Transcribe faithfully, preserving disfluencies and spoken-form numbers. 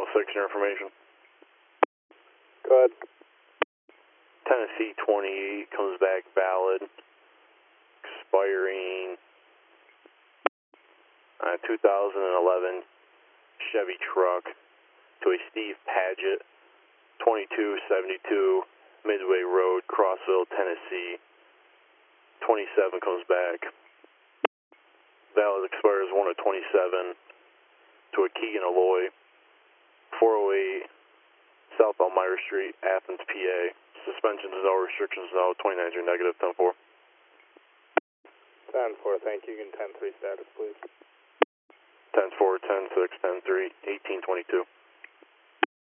six, your information. Go ahead. Tennessee twenty-eight comes back valid, expiring uh, two thousand eleven Chevy truck to a Steve Paget, twenty-two seventy-two Midway Road, Crossville, Tennessee. twenty-seven comes back. Valid expires one of twenty-seven to a Keegan Alloy, four oh eight South Elmira Street, Athens, P A. Suspensions no, restrictions no, twenty-nines are negative, ten four. ten four, thank you. You can ten three status, please. ten four, ten six, ten three, eighteen twenty-two.